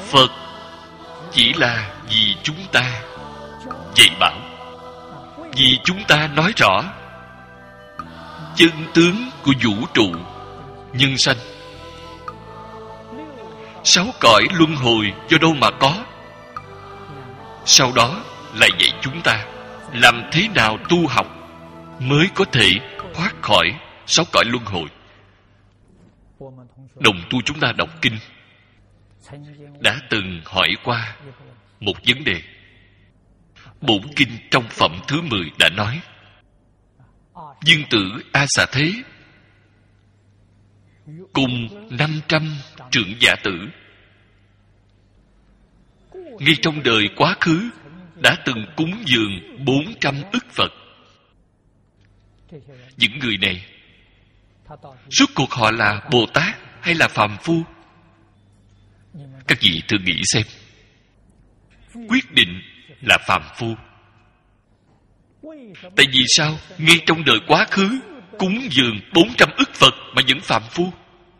Phật chỉ là vì chúng ta dạy bảo, vì chúng ta nói rõ chân tướng của vũ trụ nhân sanh. 6 cõi luân hồi do đâu mà có? Sau đó lại dạy chúng ta làm thế nào tu học mới có thể thoát khỏi 6 cõi luân hồi. Đồng tu chúng ta đọc kinh đã từng hỏi qua một vấn đề. Bổn kinh trong phẩm thứ 10 đã nói: Dương tử A Xà Thế cùng 500 trưởng giả tử ngay trong đời quá khứ đã từng cúng dường 400 ức Phật. Những người này rốt cuộc họ là Bồ Tát hay là phàm phu? Các vị thử nghĩ xem. Quyết định là phàm phu. Tại vì sao ngay trong đời quá khứ cúng dường 400 ức Phật mà vẫn phàm phu?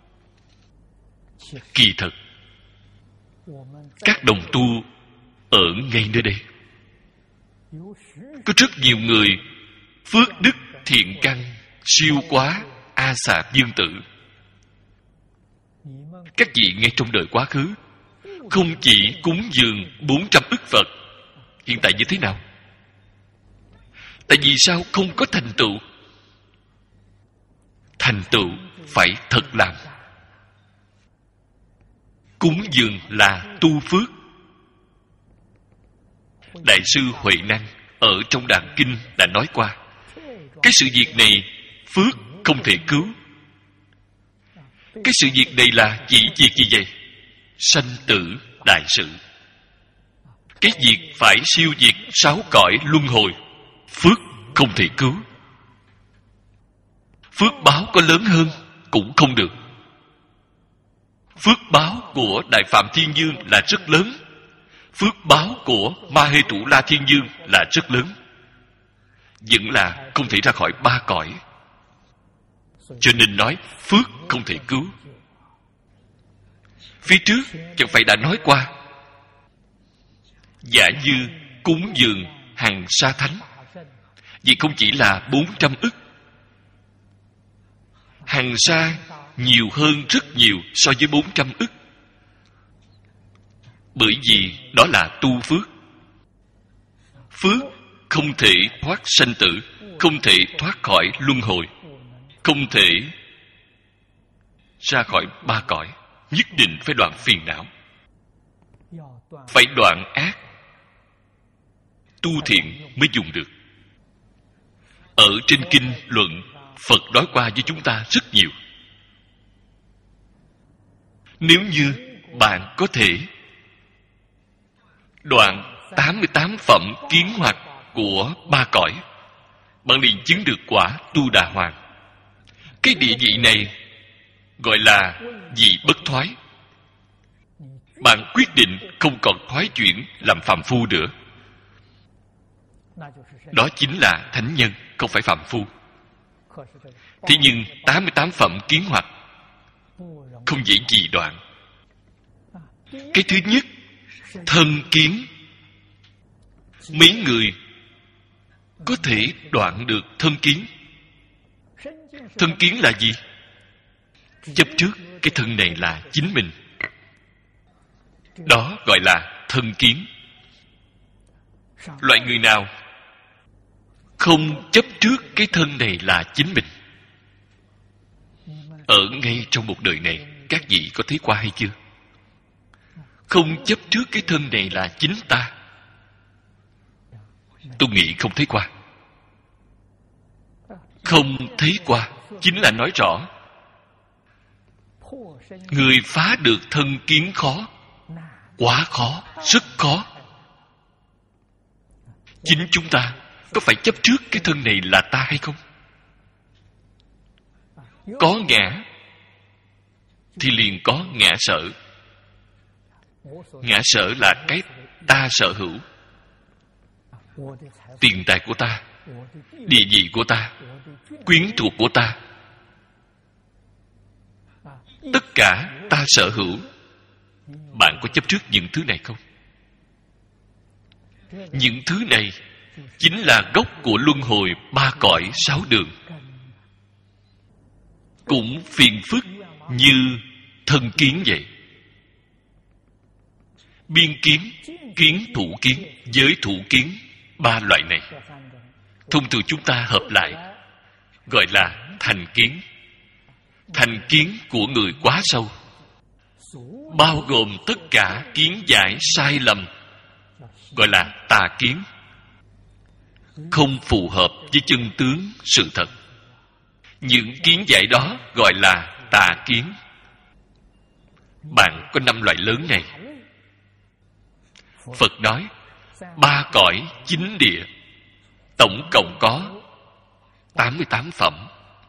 Kỳ thực các đồng tu ở ngay nơi đây có rất nhiều người phước đức thiện căn siêu quá A Xà Dương tử. Các vị ngay trong đời quá khứ không chỉ cúng dường 400 ức Phật, hiện tại như thế nào? Tại vì sao không có thành tựu? Thành tựu phải thật làm. Cúng dường là tu phước. Đại sư Huệ Năng ở trong Đàn Kinh đã nói qua, cái sự việc này phước không thể cứu. Cái sự việc này là chỉ việc gì vậy? Sanh tử đại sự. Cái việc phải siêu diệt 6 cõi luân hồi, phước không thể cứu. Phước báo có lớn hơn cũng không được. Phước báo của Đại Phạm Thiên Dương là rất lớn. Phước báo của Ma Hê Trụ La Thiên Dương là rất lớn. Vẫn là không thể ra khỏi 3 cõi. Cho nên nói phước không thể cứu. Phía trước chẳng phải đã nói qua, giả như cúng dường hằng sa thánh, vì không chỉ là 400 ức. Hằng sa nhiều hơn rất nhiều so với 400 ức. Bởi vì đó là tu phước. Phước không thể thoát sanh tử, không thể thoát khỏi luân hồi, không thể ra khỏi 3 cõi. Nhất định phải đoạn phiền não, phải đoạn ác, tu thiện mới dùng được. Ở trên kinh luận, Phật nói qua với chúng ta rất nhiều. Nếu như bạn có thể đoạn 88 phẩm kiến hoặc của 3 cõi, bạn liền chứng được quả Tu Đà Hoàng. Cái địa vị này gọi là vị bất thoái. Bạn quyết định không còn thoái chuyển làm phàm phu nữa. Đó chính là thánh nhân, không phải phàm phu. Thế nhưng 88 phẩm kiến hoặc không dễ gì đoạn. Cái thứ nhất, thân kiến. Mấy người có thể đoạn được thân kiến? Thân kiến là gì? Chấp trước cái thân này là chính mình. Đó gọi là thân kiến. Loại người nào không chấp trước cái thân này là chính mình? Ở ngay trong một đời này, các vị có thấy qua hay chưa? Không chấp trước cái thân này là chính ta. Tôi nghĩ không thấy qua. Không thấy qua chính là nói rõ người phá được thân kiến khó, quá khó, rất khó. Chính chúng ta có phải chấp trước cái thân này là ta hay không? Có ngã thì liền có ngã sở. Ngã sở là cái ta sở hữu. Tiền tài của ta, địa vị của ta, quyến thuộc của ta, tất cả ta sở hữu. Bạn có chấp trước những thứ này không? Những thứ này chính là gốc của luân hồi 3 cõi 6 đường. Cũng phiền phức như thân kiến vậy. Biên kiến, kiến thủ kiến, giới thủ kiến, 3 loại này thông thường chúng ta hợp lại gọi là thành kiến. Thành kiến của người quá sâu, bao gồm tất cả kiến giải sai lầm, gọi là tà kiến, không phù hợp với chân tướng sự thật. Những kiến giải đó gọi là tà kiến. Bạn có 5 loại lớn này. Phật nói 3 cõi 9 địa, tổng cộng có 88 phẩm.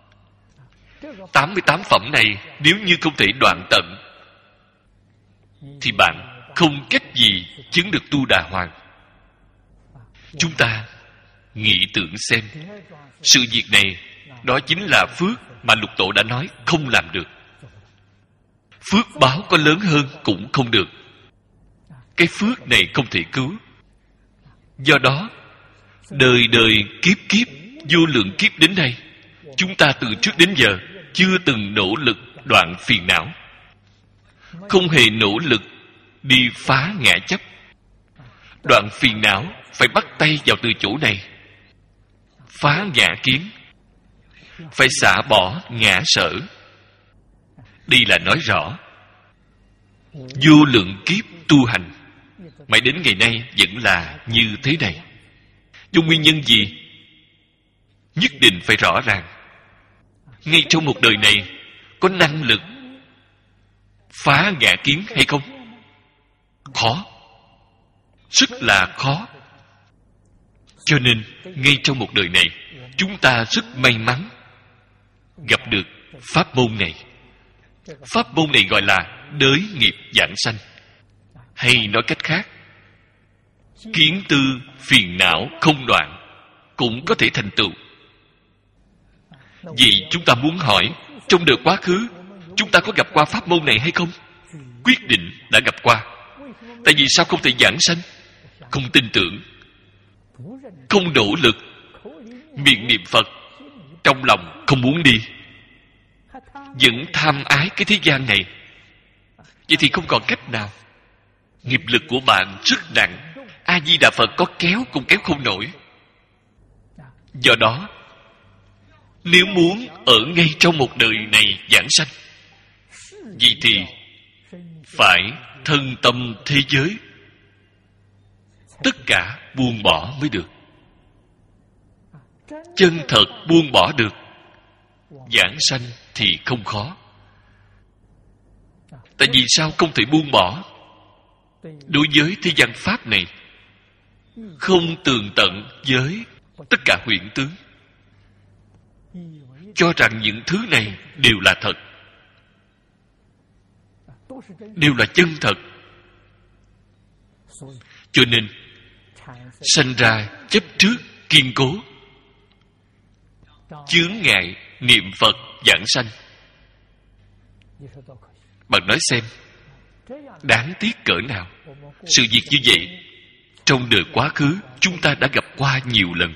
88 phẩm này nếu như không thể đoạn tận thì bạn không cách gì chứng được Tu Đà Hoàng. Chúng ta nghĩ tưởng xem, sự việc này đó chính là phước mà Lục Tổ đã nói không làm được. Phước báo có lớn hơn cũng không được. Cái phước này không thể cứu. Do đó đời đời kiếp kiếp, vô lượng kiếp đến đây, chúng ta từ trước đến giờ chưa từng nỗ lực đoạn phiền não, không hề nỗ lực đi phá ngã chấp. Đoạn phiền não phải bắt tay vào từ chỗ này. Phá ngã kiến, phải xả bỏ ngã sở. Đây là nói rõ vô lượng kiếp tu hành, mãi đến ngày nay vẫn là như thế này. Do nguyên nhân gì? Nhất định phải rõ ràng. Ngay trong một đời này có năng lực phá ngã kiến hay không? Khó, rất là khó. Cho nên ngay trong một đời này chúng ta rất may mắn gặp được pháp môn này. Pháp môn này gọi là đới nghiệp giảng sanh, hay nói cách khác, kiến tư phiền não không đoạn cũng có thể thành tựu. Vậy chúng ta muốn hỏi, trong đời quá khứ chúng ta có gặp qua pháp môn này hay không? Quyết định đã gặp qua. Tại vì sao không thể giảng sanh? Không tin tưởng, không nỗ lực, miệng niệm Phật, trong lòng không muốn đi, vẫn tham ái cái thế gian này. Vậy thì không còn cách nào. Nghiệp lực của bạn rất nặng, A Di Đà Phật có kéo cũng kéo không nổi. Do đó nếu muốn ở ngay trong một đời này giảng sanh, vậy thì phải thân tâm thế giới tất cả buông bỏ mới được. Chân thật buông bỏ được, giảng sanh thì không khó. Tại vì sao không thể buông bỏ? Đối với thế gian pháp này, không tường tận với tất cả huyễn tướng, cho rằng những thứ này đều là thật, đều là chân thật. Cho nên sanh ra chấp trước kiên cố, chướng ngại niệm Phật giảng sanh. Bạn nói xem, đáng tiếc cỡ nào. Sự việc như vậy trong đời quá khứ chúng ta đã gặp qua nhiều lần,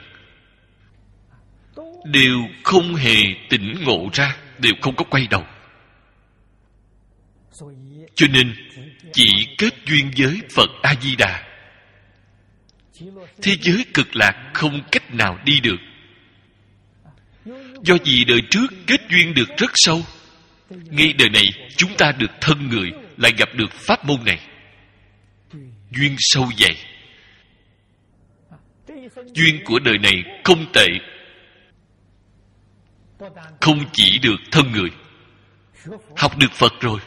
đều không hề tỉnh ngộ ra, đều không có quay đầu. Cho nên chỉ kết duyên với Phật A Di Đà, thế giới cực lạc không cách nào đi được. Do vì đời trước kết duyên được rất sâu, ngay đời này chúng ta được thân người, lại gặp được pháp môn này. Duyên sâu dày. Duyên của đời này không tệ. Không chỉ được thân người, học được Phật rồi,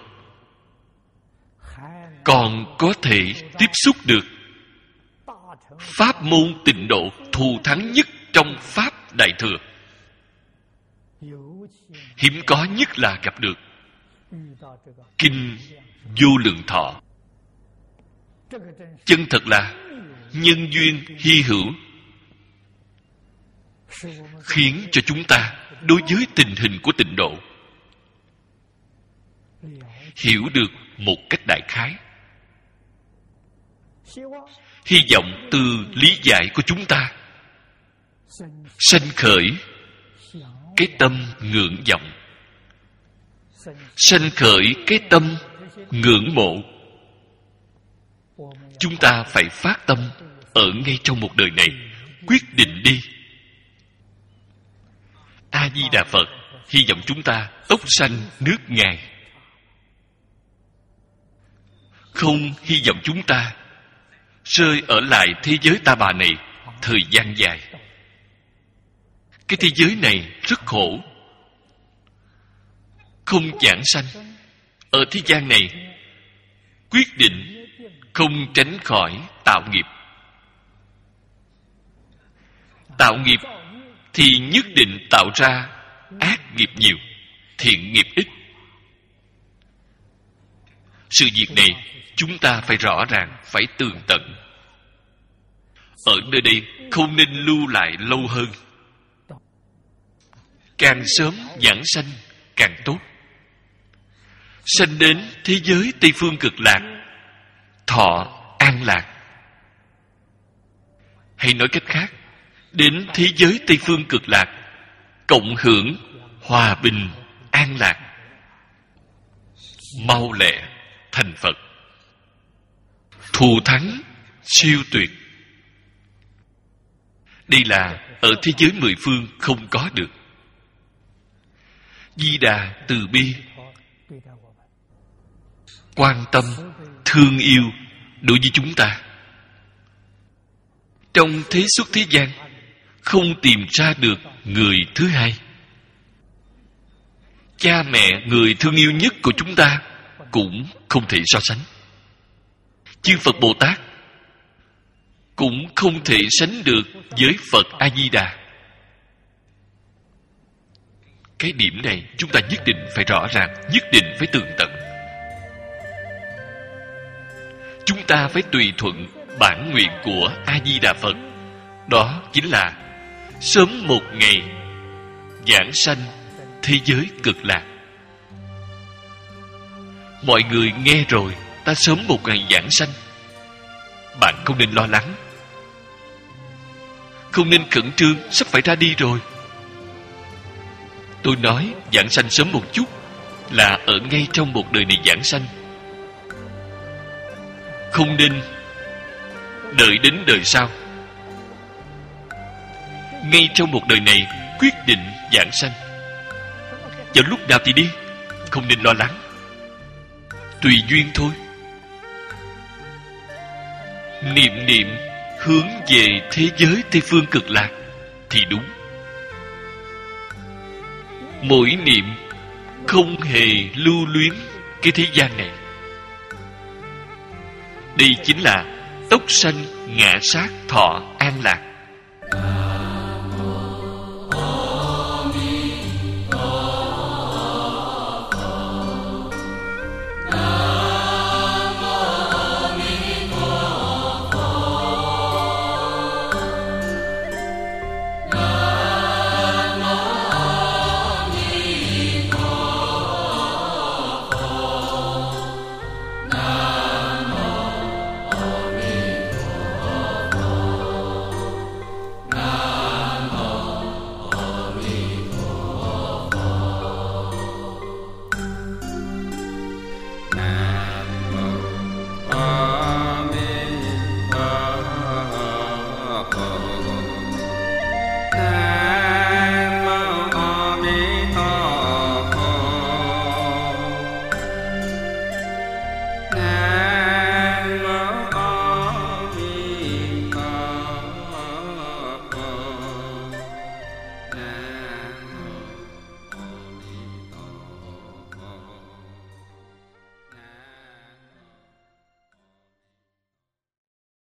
còn có thể tiếp xúc được pháp môn tịnh độ thù thắng nhất trong Pháp Đại Thừa. Hiếm có nhất là gặp được Kinh Vô Lượng Thọ. Chân thật là nhân duyên hy hữu, khiến cho chúng ta đối với tình hình của tịnh độ hiểu được một cách đại khái. Hy vọng từ lý giải của chúng ta sanh khởi cái tâm ngưỡng vọng, sanh khởi cái tâm ngưỡng mộ. Chúng ta phải phát tâm ở ngay trong một đời này, quyết định đi. A Di Đà Phật hy vọng chúng ta tốc sanh nước Ngài, không hy vọng chúng ta rơi ở lại thế giới ta bà này thời gian dài. Cái thế giới này rất khổ, không giảng sanh. Ở thế gian này quyết định không tránh khỏi tạo nghiệp. Tạo nghiệp thì nhất định tạo ra ác nghiệp nhiều, thiện nghiệp ít. Sự việc này chúng ta phải rõ ràng, phải tường tận. Ở nơi đây không nên lưu lại lâu hơn. Càng sớm giảng sanh càng tốt. Sanh đến thế giới Tây Phương Cực Lạc, thọ an lạc. Hay nói cách khác, đến thế giới Tây Phương Cực Lạc, cộng hưởng hòa bình an lạc, mau lẹ thành Phật, thù thắng siêu tuyệt. Đây là ở thế giới mười phương không có được. Di Đà từ bi, quan tâm, thương yêu đối với chúng ta. Trong thế xuất thế gian không tìm ra được người thứ hai. Cha mẹ, người thương yêu nhất của chúng ta cũng không thể so sánh. Chư Phật Bồ Tát cũng không thể sánh được với Phật A Di Đà. Cái điểm này chúng ta nhất định phải rõ ràng, nhất định phải tường tận. Chúng ta phải tùy thuận bản nguyện của A Di Đà Phật. Đó chính là sớm một ngày giảng sanh thế giới Cực Lạc. Mọi người nghe rồi, ta sớm một ngày giảng sanh. Bạn không nên lo lắng, không nên khẩn trương, sắp phải ra đi rồi. Tôi nói giảng sanh sớm một chút là ở ngay trong một đời này giảng sanh, không nên đợi đến đời sau. Ngay trong một đời này quyết định giảng sanh. Vào lúc nào thì đi, không nên lo lắng, tùy duyên thôi. Niệm niệm hướng về thế giới Tây Phương Cực Lạc thì đúng. Mỗi niệm không hề lưu luyến cái thế gian này. Đây chính là tốc sanh ngã sát thọ an lạc.